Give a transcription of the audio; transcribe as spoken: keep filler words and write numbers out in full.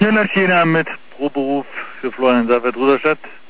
Müller China mit Proberuf für Florian Seifert Rudolstadt.